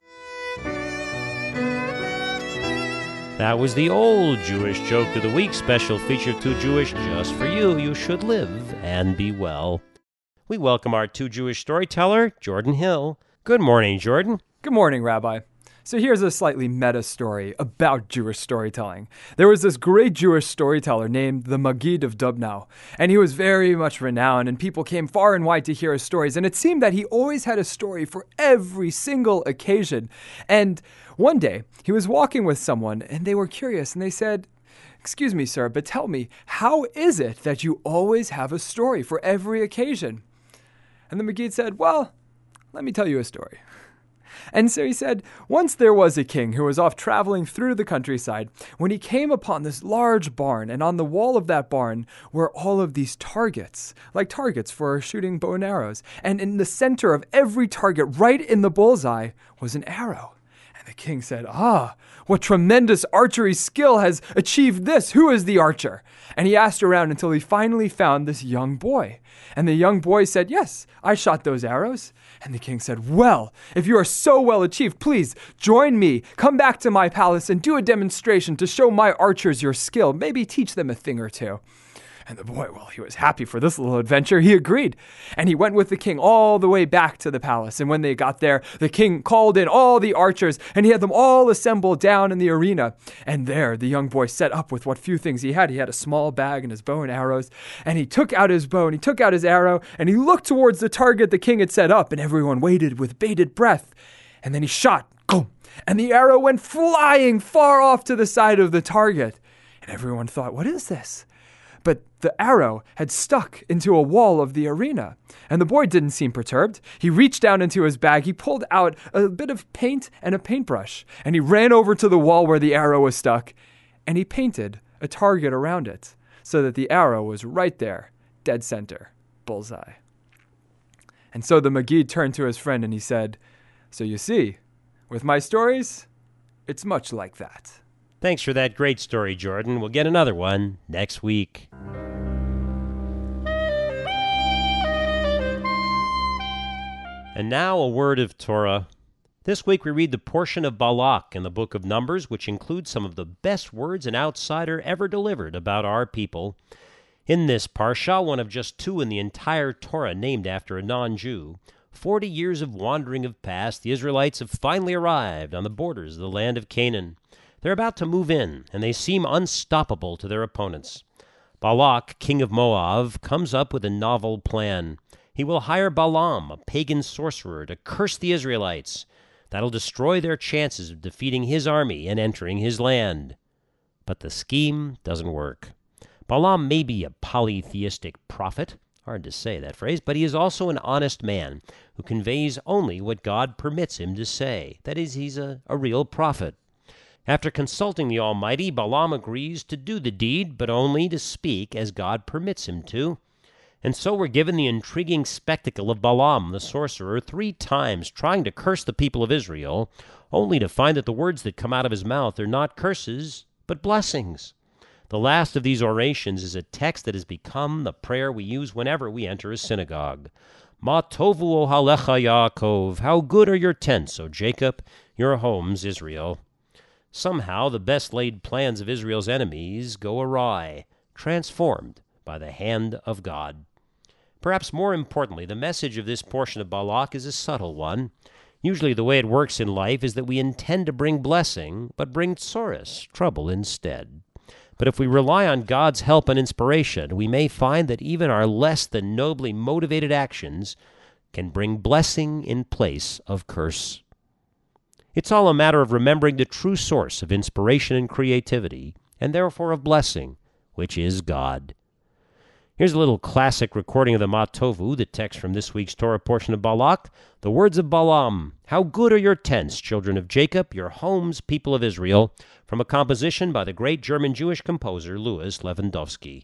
S3: That was the old Jewish joke of the week, special feature Too Jewish just for you. You should live and be well. We welcome our Too Jewish storyteller, Jordan Hill. Good morning, Jordan.
S15: Good morning, Rabbi. So here's a slightly meta story about Jewish storytelling. There was this great Jewish storyteller named the Maggid of Dubno, and he was very much renowned, and people came far and wide to hear his stories, and it seemed that he always had a story for every single occasion. And one day, he was walking with someone, and they were curious, and they said, "Excuse me, sir, but tell me, how is it that you always have a story for every occasion?" And the Maggid said, "Well, let me tell you a story." And so he said, once there was a king who was off traveling through the countryside when he came upon this large barn, and on the wall of that barn were all of these targets, like targets for shooting bow and arrows. And in the center of every target, right in the bullseye, was an arrow. And the king said, "Ah, what tremendous archery skill has achieved this? Who is the archer?" And he asked around until he finally found this young boy. And the young boy said, "Yes, I shot those arrows." And the king said, "Well, if you are so well achieved, please join me. Come back to my palace and do a demonstration to show my archers your skill. Maybe teach them a thing or two." And the boy, well, he was happy for this little adventure. He agreed. And he went with the king all the way back to the palace. And when they got there, the king called in all the archers, and he had them all assembled down in the arena. And there, the young boy set up with what few things he had. He had a small bag and his bow and arrows. And he took out his bow, and he took out his arrow, and he looked towards the target the king had set up, and everyone waited with bated breath. And then he shot, boom, and the arrow went flying far off to the side of the target. And everyone thought, what is this? but the arrow had stuck into a wall of the arena. And the boy didn't seem perturbed. He reached down into his bag, he pulled out a bit of paint and a paintbrush, and he ran over to the wall where the arrow was stuck, and he painted a target around it so that the arrow was right there, dead center, bullseye. And so the Maggid turned to his friend and he said, "So you see, with my stories, it's much like that."
S3: Thanks for that great story, Jordan. We'll get another one next week. And now a word of Torah. This week we read the portion of Balak in the book of Numbers, which includes some of the best words an outsider ever delivered about our people. In this parsha, one of just 2 in the entire Torah named after a non-Jew, 40 years of wandering have passed. The Israelites have finally arrived on the borders of the land of Canaan. They're about to move in, and they seem unstoppable to their opponents. Balak, king of Moab, comes up with a novel plan. He will hire Balaam, a pagan sorcerer, to curse the Israelites. That'll destroy their chances of defeating his army and entering his land. But the scheme doesn't work. Balaam may be a polytheistic prophet, hard to say that phrase, but he is also an honest man who conveys only what God permits him to say. That is, he's a real prophet. After consulting the Almighty, Balaam agrees to do the deed, but only to speak as God permits him to. And so we're given the intriguing spectacle of Balaam, the sorcerer, 3 times trying to curse the people of Israel, only to find that the words that come out of his mouth are not curses, but blessings. The last of these orations is a text that has become the prayer we use whenever we enter a synagogue. Ma tovu ohalecha Yaakov, how good are your tents, O Jacob, your homes, Israel. Somehow the best laid plans of Israel's enemies go awry, transformed by the hand of God. Perhaps more importantly, the message of this portion of Balak is a subtle one. Usually the way it works in life is that we intend to bring blessing, but bring tsoros, trouble instead. But if we rely on God's help and inspiration, we may find that even our less than nobly motivated actions can bring blessing in place of curse. It's all a matter of remembering the true source of inspiration and creativity, and therefore of blessing, which is God. Here's a little classic recording of the Ma Tovu, the text from this week's Torah portion of Balak, the words of Balaam, how good are your tents, children of Jacob, your homes, people of Israel, from a composition by the great German Jewish composer Louis Lewandowski.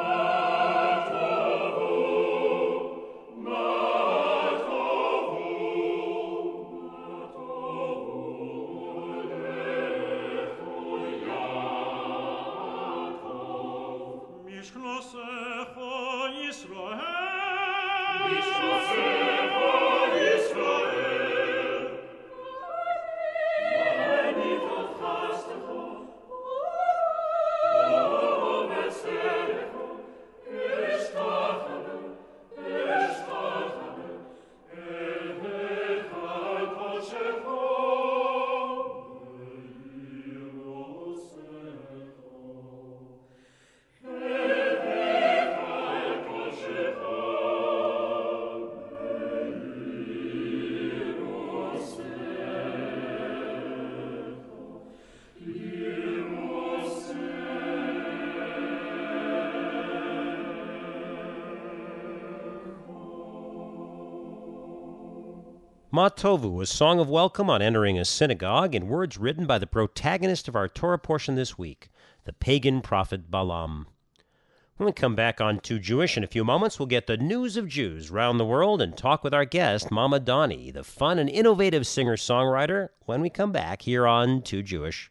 S3: Ma Tovu, a song of welcome on entering a synagogue, in words written by the protagonist of our Torah portion this week, the pagan prophet Balaam. When we come back on Too Jewish in a few moments, we'll get the news of Jews round the world and talk with our guest, Mama Donnie, the fun and innovative singer-songwriter, when we come back here on Too Jewish.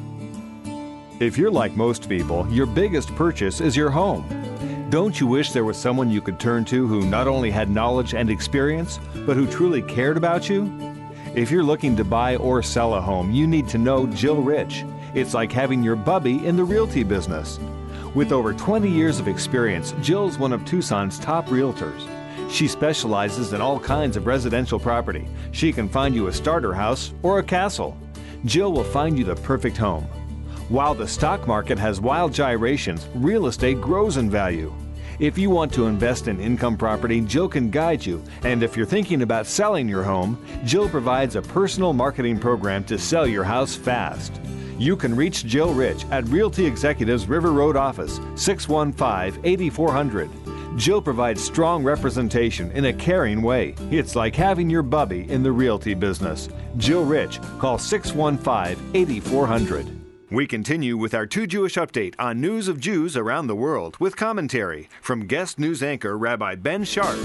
S1: If you're like most people, your biggest purchase is your home. Don't you wish there was someone you could turn to who not only had knowledge and experience, but who truly cared about you? If you're looking to buy or sell a home, you need to know Jill Rich. It's like having your bubby in the realty business. With over 20 years of experience, Jill's one of Tucson's top realtors. She specializes in all kinds of residential property. She can find you a starter house or a castle. Jill will find you the perfect home. While the stock market has wild gyrations, real estate grows in value. If you want to invest in income property, Jill can guide you. And if you're thinking about selling your home, Jill provides a personal marketing program to sell your house fast. You can reach Jill Rich at Realty Executives River Road office, 615-8400. Jill provides strong representation in a caring way. It's like having your bubby in the realty business. Jill Rich, call 615-8400. We continue with our Too Jewish update on news of Jews around the world with commentary from guest news anchor Rabbi Ben Sharf.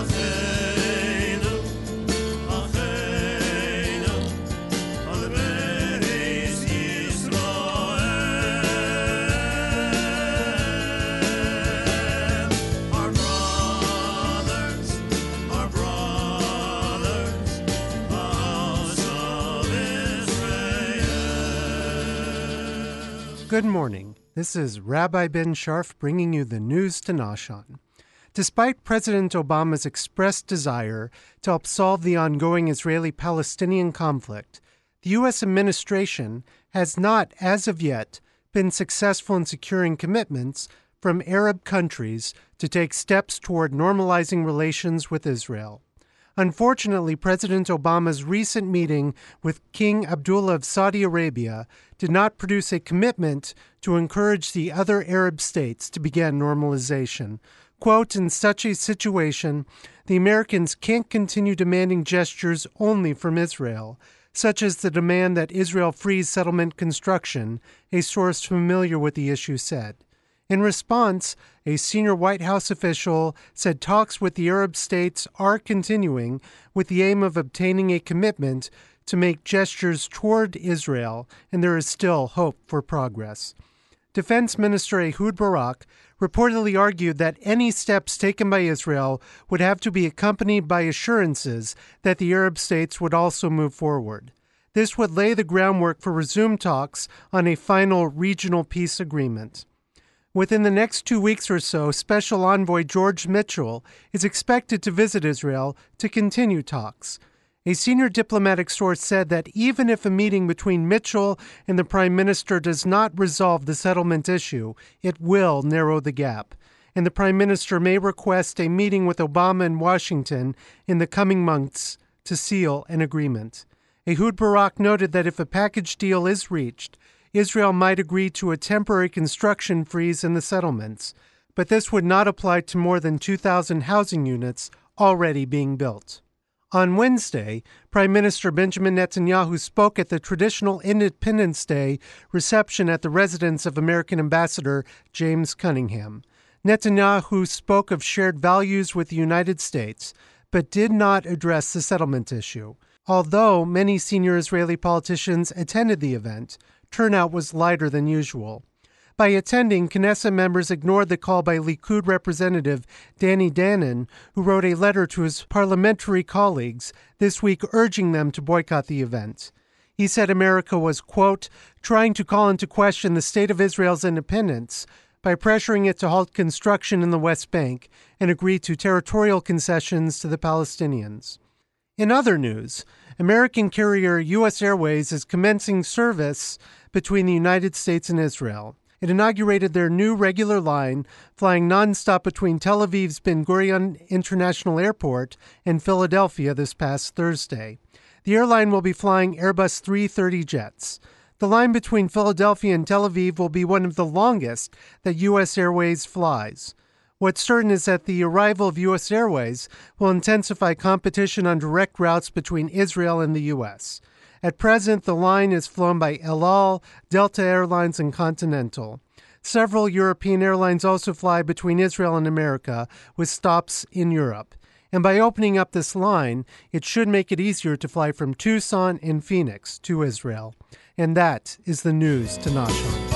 S16: Good morning. This is Rabbi Ben Sharf bringing you the news to Nashon. Despite President Obama's expressed desire to help solve the ongoing Israeli-Palestinian conflict, the U.S. administration has not, as of yet, been successful in securing commitments from Arab countries to take steps toward normalizing relations with Israel. Unfortunately, President Obama's recent meeting with King Abdullah of Saudi Arabia did not produce a commitment to encourage the other Arab states to begin normalization. Quote, in such a situation, the Americans can't continue demanding gestures only from Israel, such as the demand that Israel freeze settlement construction, a source familiar with the issue said. In response, a senior White House official said talks with the Arab states are continuing with the aim of obtaining a commitment to make gestures toward Israel, and there is still hope for progress. Defense Minister Ehud Barak reportedly argued that any steps taken by Israel would have to be accompanied by assurances that the Arab states would also move forward. This would lay the groundwork for resumed talks on a final regional peace agreement. Within the next 2 weeks or so, Special Envoy George Mitchell is expected to visit Israel to continue talks. A senior diplomatic source said that even if a meeting between Mitchell and the Prime Minister does not resolve the settlement issue, it will narrow the gap, and the Prime Minister may request a meeting with Obama in Washington in the coming months to seal an agreement. Ehud Barak noted that if a package deal is reached, Israel might agree to a temporary construction freeze in the settlements, but this would not apply to more than 2,000 housing units already being built. On Wednesday, Prime Minister Benjamin Netanyahu spoke at the traditional Independence Day reception at the residence of American Ambassador James Cunningham. Netanyahu spoke of shared values with the United States, but did not address the settlement issue. Although many senior Israeli politicians attended the event, turnout was lighter than usual. By attending, Knesset members ignored the call by Likud Representative Danny Danon, who wrote a letter to his parliamentary colleagues this week urging them to boycott the event. He said America was, quote, trying to call into question the state of Israel's independence by pressuring it to halt construction in the West Bank and agree to territorial concessions to the Palestinians. In other news, American carrier U.S. Airways is commencing service between the United States and Israel. It inaugurated their new regular line, flying nonstop between Tel Aviv's Ben Gurion International Airport and Philadelphia this past Thursday. The airline will be flying Airbus 330 jets. The line between Philadelphia and Tel Aviv will be one of the longest that U.S. Airways flies. What's certain is that the arrival of U.S. Airways will intensify competition on direct routes between Israel and the U.S. At present, the line is flown by El Al, Delta Airlines, and Continental. Several European airlines also fly between Israel and America, with stops in Europe. And by opening up this line, it should make it easier to fly from Tucson and Phoenix to Israel. And that is the news to Nashon.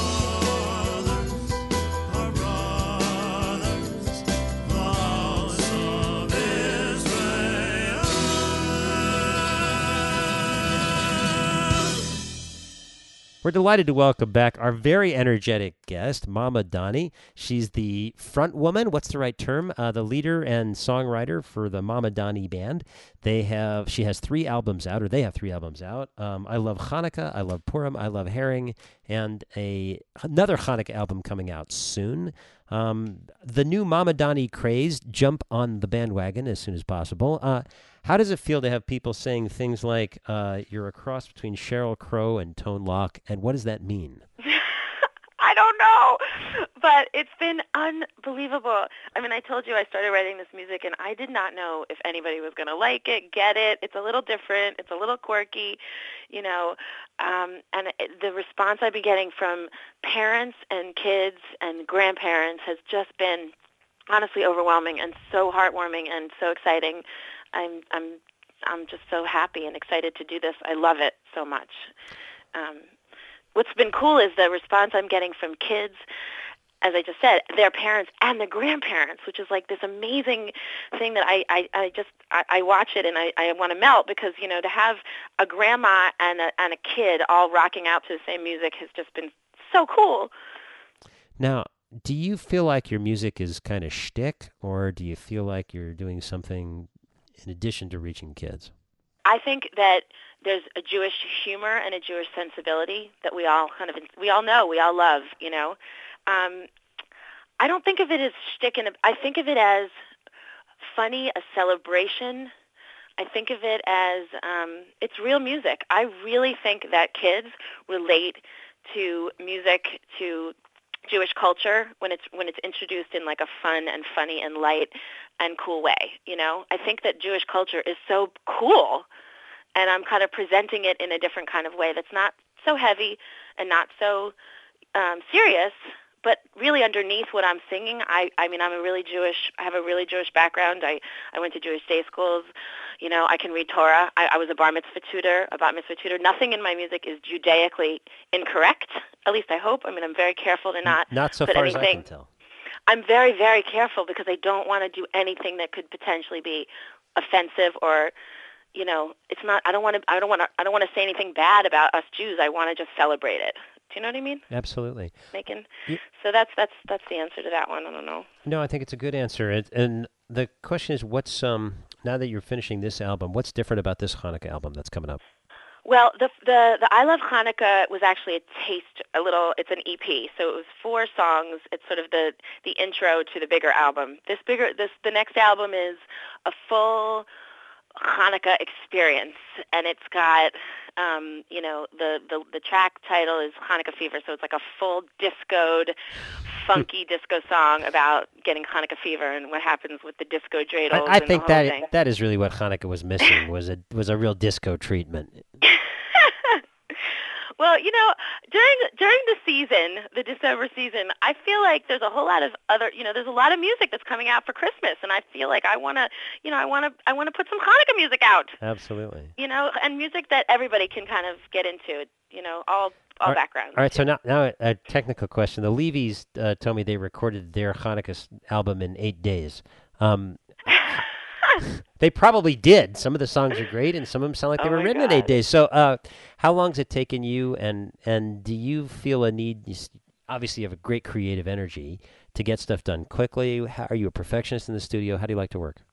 S3: We're delighted to welcome back our very energetic guest, Mama Donnie. She's the front woman, what's the right term? The leader and songwriter for the Mama Donnie Band. She has 3 albums out, or they have 3 albums out. I Love Hanukkah, I Love Purim, I Love Herring, and another Hanukkah album coming out soon. The new Mama Donnie craze, jump on the bandwagon as soon as possible. How does it feel to have people saying things like, you're a cross between Sheryl Crow and Tone Loc, and what does that mean?
S8: I don't know, but it's been unbelievable. I mean, I told you I started writing this music, and I did not know if anybody was going to like it, get it. It's a little different. It's a little quirky, you know, the response I've been getting from parents and kids and grandparents has just been honestly overwhelming and so heartwarming and so exciting. I'm just so happy and excited to do this. I love it so much. What's been cool is the response I'm getting from kids, as I just said, their parents and their grandparents, which is like this amazing thing that I watch it and I want to melt, because, you know, to have a grandma and a kid all rocking out to the same music has just been so cool.
S3: Now, do you feel like your music is kind of shtick, or do you feel like you're doing something in addition to reaching kids?
S8: I think that there's a Jewish humor and a Jewish sensibility that we all know, we all love, you know. I don't think of it as shtick, I think of it as funny, a celebration. I think of it as it's real music. I really think that kids relate to music, to Jewish culture when it's introduced in like a fun and funny and light and cool way, you know. I think that Jewish culture is so cool, and I'm kind of presenting it in a different kind of way that's not so heavy and not so serious, but really underneath what I'm singing, I mean, I have a really Jewish background. I went to Jewish day schools. You know, I can read Torah. I was a bar mitzvah tutor, a bat mitzvah tutor. Nothing in my music is Judaically incorrect, at least I hope. I mean, I'm very careful to not
S3: so
S8: put
S3: far
S8: anything.
S3: As I can tell.
S8: I'm very, very careful because I don't want to do anything that could potentially be offensive or, you know, it's not. I don't want to say anything bad about us Jews. I want to just celebrate it. Do you know what I mean?
S3: Absolutely.
S8: So that's the answer to that one. I don't know.
S3: No, I think it's a good answer. And the question is, what's now that you're finishing this album, what's different about this Hanukkah album that's coming up?
S8: Well, the I Love Hanukkah was actually it's an EP, so it was 4 songs. It's sort of the intro to the bigger album. The next album is a full Hanukkah experience, and it's got you know, the track title is Hanukkah Fever, so it's like a full discoed, funky disco song about getting Hanukkah fever and what happens with the disco dreidels.
S3: I think
S8: the whole thing.
S3: that is really what Hanukkah was missing was a real disco treatment.
S8: Well, you know, during the season, the December season, I feel like there's a whole lot of there's a lot of music that's coming out for Christmas, and I feel like I want to put some Hanukkah music out.
S3: Absolutely.
S8: You know, and music that everybody can kind of get into. You know, all backgrounds.
S3: All right, so now a technical question. The Levies told me they recorded their Hanukkah album in 8 days. They probably did. Some of the songs are great, and some of them sound like they were written in 8 days. So how long has it taken you, and do you feel a need, obviously you have a great creative energy, to get stuff done quickly? Are you a perfectionist in the studio? How do you like to work?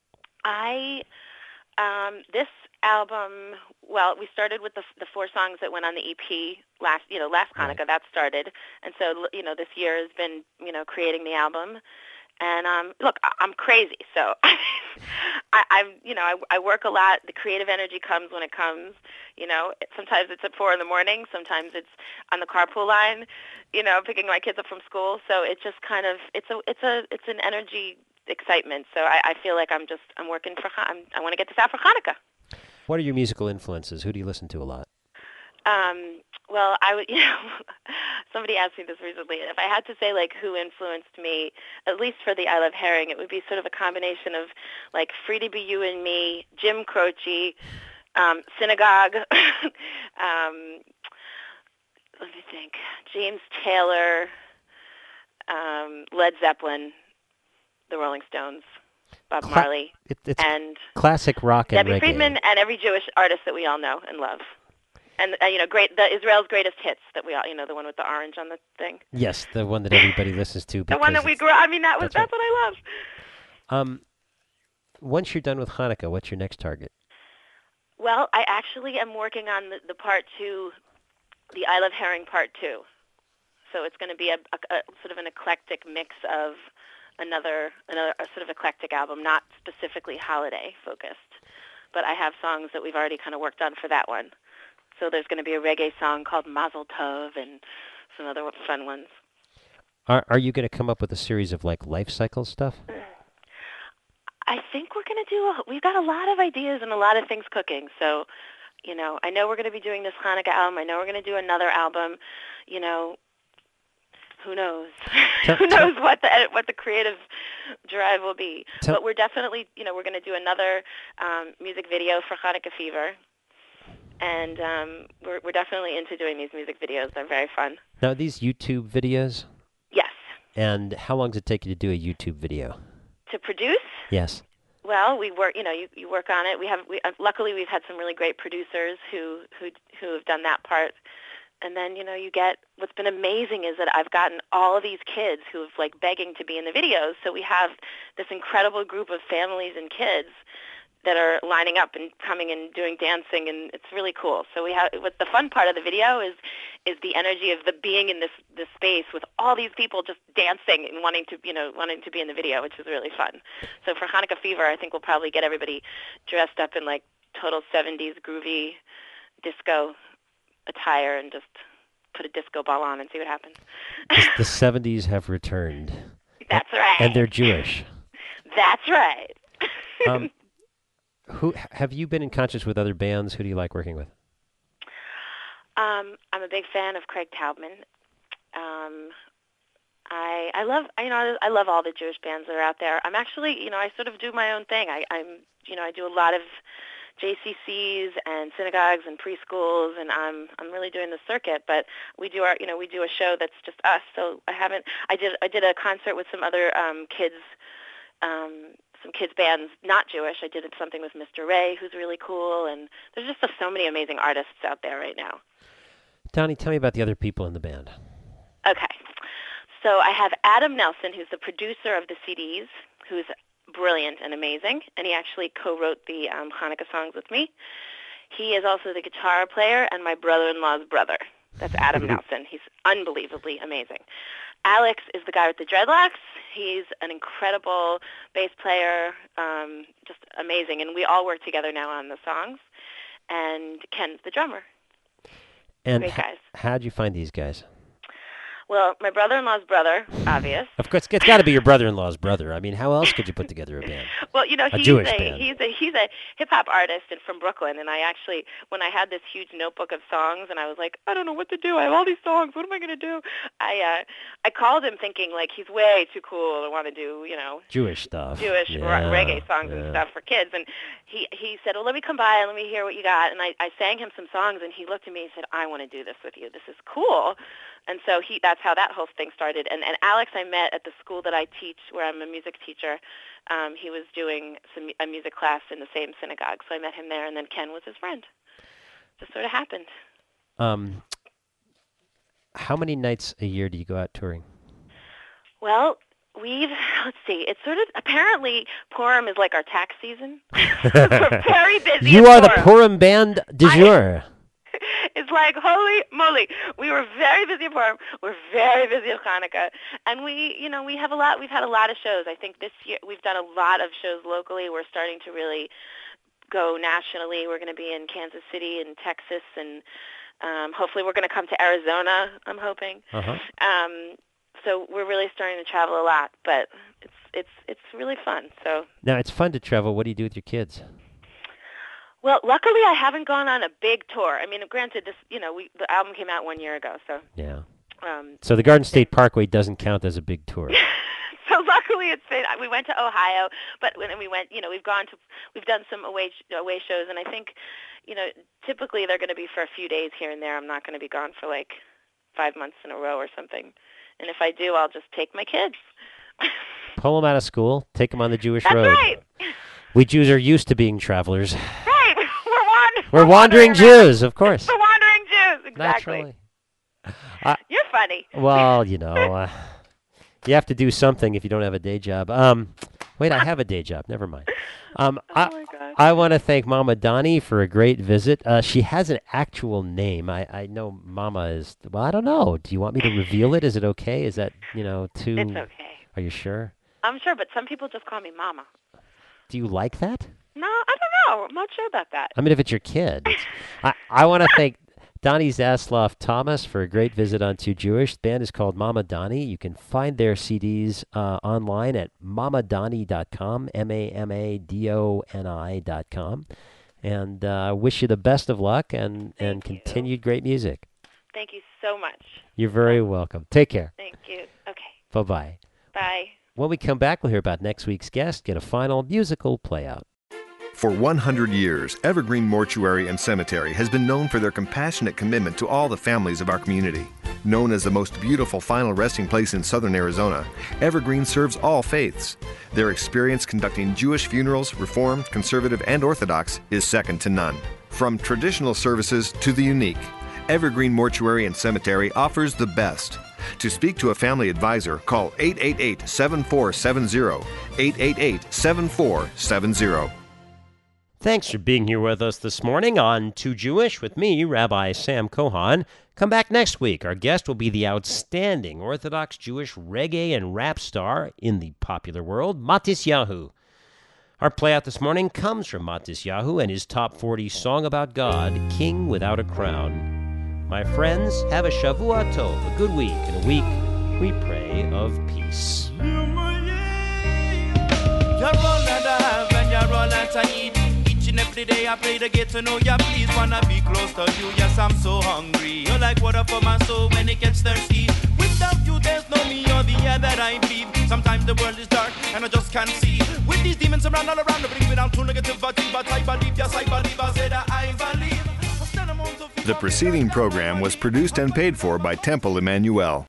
S8: This album, well, we started with the 4 songs that went on the EP last Hanukkah. Right. That started. And so, you know, this year has been, you know, creating the album. And look, I'm crazy, so I work a lot. The creative energy comes when it comes. You know, sometimes it's at 4 a.m. Sometimes it's on the carpool line. You know, picking my kids up from school. So it's just kind of it's an energy excitement. So I feel like I'm working I want to get this out for Hanukkah.
S3: What are your musical influences? Who do you listen to a lot?
S8: Well, somebody asked me this recently. If I had to say, like, who influenced me, at least for the I Love Herring, it would be sort of a combination of, like, Free to Be You and Me, Jim Croce, Synagogue, let me think, James Taylor, Led Zeppelin, the Rolling Stones, Bob Marley, and
S3: classic rock and
S8: Debbie
S3: reggae.
S8: Friedman, and every Jewish artist that we all know and love. And the Israel's Greatest Hits that we all, the one with the orange on the thing.
S3: Yes, the one that everybody listens to.
S8: The one that we grew up. I mean, that's what I
S3: love. Once you're done with Hanukkah, what's your next target?
S8: Well, I actually am working on the part 2, the I Love Herring part 2. So it's going to be a sort of an eclectic mix of another sort of eclectic album, not specifically holiday focused. but I have songs that we've already kind of worked on for that one. So there's going to be a reggae song called Mazel Tov and some other fun ones.
S3: Are you going to come up with a series of like life cycle stuff?
S8: I think we're going to we've got a lot of ideas and a lot of things cooking. So, I know we're going to be doing this Hanukkah album. I know we're going to do another album. Who knows? Who knows what the creative drive will be? But we're definitely, we're going to do another music video for Hanukkah Fever. And we're definitely into doing these music videos. They're very fun.
S3: Now, these YouTube videos?
S8: Yes.
S3: And how long does it take you to do a YouTube video?
S8: To produce?
S3: Yes.
S8: Well, we work. You work on it. Luckily we've had some really great producers who have done that part. And then you get what's been amazing is that I've gotten all of these kids who have like begging to be in the videos. So we have this incredible group of families and kids that are lining up and coming and doing dancing, and it's really cool. So what the fun part of the video is the energy of the being in this space with all these people just dancing and wanting to be in the video, which is really fun. So for Hanukkah Fever, I think we'll probably get everybody dressed up in like total 70s groovy disco attire and just put a disco ball on and see what happens.
S3: The 70s have returned.
S8: That's right.
S3: And they're Jewish.
S8: That's right.
S3: Who have you been in concert with other bands? Who do you like working with?
S8: I'm a big fan of Craig Taubman. I love all the Jewish bands that are out there. I'm actually, I sort of do my own thing. I do a lot of JCCs and synagogues and preschools, and I'm really doing the circuit. But we do a show that's just us. So I did a concert with some other kids. Some kids bands, not Jewish. I did something with Mr. Ray, who's really cool, and there's just so many amazing artists out there right now.
S3: Donnie, tell me about the other people in the band.
S8: Okay. So I have Adam Nelson, who's the producer of the CDs, who's brilliant and amazing, and he actually co-wrote the Hanukkah songs with me. He is also the guitar player and my brother-in-law's brother. That's Adam Nelson. He's unbelievably amazing. Alex is the guy with the dreadlocks. He's an incredible bass player, just amazing. And we all work together now on the songs. And Ken's the drummer.
S3: And
S8: great guys.
S3: How'd you find these guys?
S8: Well, my brother-in-law's brother, obvious.
S3: Of course, it's got to be your brother-in-law's brother. I mean, how else could you put together a band?
S8: Well,
S3: he's a
S8: hip-hop artist and from Brooklyn, and I actually, when I had this huge notebook of songs, and I was like, I don't know what to do. I have all these songs. What am I going to do? I called him thinking, like, he's way too cool to want to do,
S3: Jewish stuff.
S8: Reggae songs and stuff for kids. And he said, well, let me come by and let me hear what you got. And I sang him some songs, and he looked at me and said, I want to do this with you. This is cool. And so that's how that whole thing started. And Alex I met at the school that I teach, where I'm a music teacher. He was doing a music class in the same synagogue, so I met him there, and then Ken was his friend. Just sort of happened.
S3: How many nights a year do you go out touring?
S8: Well, let's see, it's sort of, apparently Purim is like our tax season. We're very busy.
S3: You are the Purim band du jour.
S8: It's like, holy moly. We were very busy at Purim. We're very busy at Hanukkah. And we've had a lot of shows. I think this year we've done a lot of shows locally. We're starting to really go nationally. We're going to be in Kansas City and Texas, and hopefully we're going to come to Arizona, I'm hoping.
S3: Uh-huh.
S8: So we're really starting to travel a lot, but it's really fun. So
S3: now, it's fun to travel. What do you do with your kids?
S8: Well, luckily I haven't gone on a big tour. I mean, granted, the album came out 1 year ago, so
S3: yeah. So the Garden State Parkway doesn't count as a big tour.
S8: So luckily we went to Ohio, but when we went, we've done some away shows, and I think, typically they're going to be for a few days here and there. I'm not going to be gone for like 5 months in a row or something. And if I do, I'll just take my kids.
S3: Pull them out of school, take them on the Jewish
S8: That's
S3: road.
S8: Right.
S3: We Jews are used to being travelers.
S8: Right.
S3: We're wandering Jews, of course.
S8: We're wandering Jews, exactly.
S3: Naturally.
S8: You're funny.
S3: Well, you have to do something if you don't have a day job. Wait, I have a day job. Never mind.
S8: Oh my God.
S3: I want to thank Mama Donnie for a great visit. She has an actual name. I know Mama is, well, I don't know. Do you want me to reveal it? Is it okay? Is that, too...
S8: It's okay.
S3: Are you sure?
S8: I'm sure, but some people just call me Mama.
S3: Do you like that?
S8: No, I don't know. I'm not sure about that.
S3: I mean, if it's your kid. I want to thank Donnie Zasloff Thomas for a great visit on Too Jewish. The band is called Mama Donnie. You can find their CDs online at mamadoni.com, mamadoni.com. And wish you the best of luck and continued great music.
S8: Thank you so much.
S3: You're very welcome. Take care.
S8: Thank you. Okay.
S3: Bye-bye.
S8: Bye.
S3: When we come back, we'll hear about next week's guest, get a final musical play-out.
S1: For 100 years, Evergreen Mortuary and Cemetery has been known for their compassionate commitment to all the families of our community. Known as the most beautiful final resting place in southern Arizona, Evergreen serves all faiths. Their experience conducting Jewish funerals, Reformed, Conservative, and Orthodox, is second to none. From traditional services to the unique, Evergreen Mortuary and Cemetery offers the best. To speak to a family advisor, call 888-7470, 888-7470.
S3: Thanks for being here with us this morning on Too Jewish with me, Rabbi Sam Kohan. Come back next week. Our guest will be the outstanding Orthodox Jewish reggae and rap star in the popular world, Matisyahu. Our playout this morning comes from Matisyahu and his top 40 song about God, King Without a Crown. My friends, have a Shavua Tov, a good week, and a week we pray of peace.
S17: Every day I pray to get to know ya. Please wanna be close to you. Yes, I'm so hungry. You're like water for my soul when it gets thirsty. Without you, there's no me or the air that I breathe. Sometimes the world is dark and I just can't see. With these demons around all around, bring me down to negativity. But I believe, yes, I believe. I said I believe.
S1: The preceding program was produced and paid for by Temple Emmanuel.